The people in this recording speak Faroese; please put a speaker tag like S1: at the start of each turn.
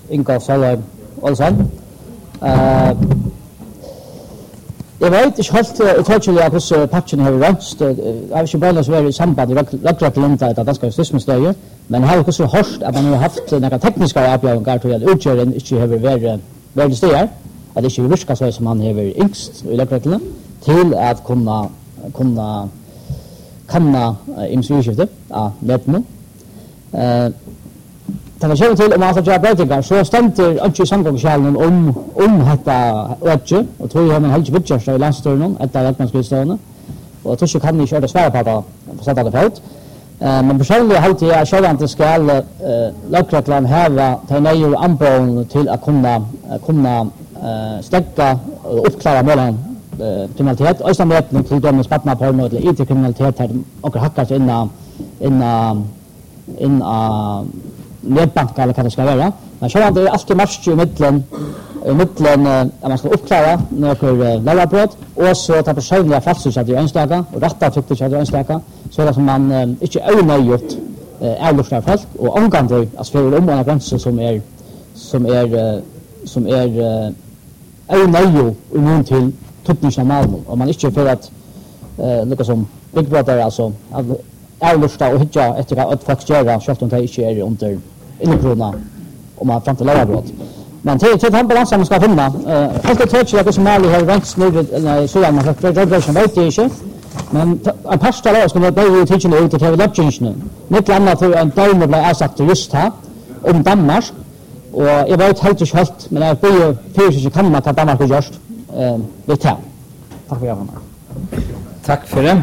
S1: Inga Saløy Olsen. Jeg vet ikke helt uttrykkelig at hvordan patchen har rønst. Jeg har ikke bare vært i samband i Røkkerlunda etter danske justisministeriet, men jeg har også hørt at man har haft noen tekniske avgjøringer til at utgjøren ikke har vært i steder, at det ikke virker så som han har yngst i Røkkerlunda, til at kunne kanna imensvirskiftet av nettene. Da vi kommer til om at gjøre breytingar, så stemte ikke i samgångskjalen om dette øtje, og tror jeg man helst vidtjørst i landstøren etter rettmannskristående, og jeg tror ikke kan ikke gjøre det svære på det på sett av det felt. Men personlig halte jeg selv at det skal lovkrettlene heve til nøye anbålen til å kunne stekke og oppklare målen kriminalitet, og i stedet til dømme spattene på noe til IT-kriminalitet her og hakkes inn av nedbanker eller hva det skal være. Men selv om det alltid marsj i midtelen at man skal oppklare noen leverbrød, og så ta personlige falsutsatt i ønstaka, og retta tryktutsatt i ønstaka, så er det som man ikke øynøyet avlufter folk, og omgående at fører om en grense som er øynøyet immun til tuttningsnormalen, og man ikke får at noe som byggbrød altså avlufter og hitja etter at folk gjør, selv om det ikke er under innekrona om man fram til leverbrød. Men til den balansen man skal finne, helt det tøtje er som Mali har rent nere i Sydland, man vet det ikke, men en parst av skal være bare tidligere ut til lovgivningsene. Mitt landet for en døgn ble avsagt just her, om Danmark, og jeg vet helt ikke helt, men jeg blir fysisk kan man hva Danmark har gjort litt her. Takk for hjelpen.
S2: Takk for det.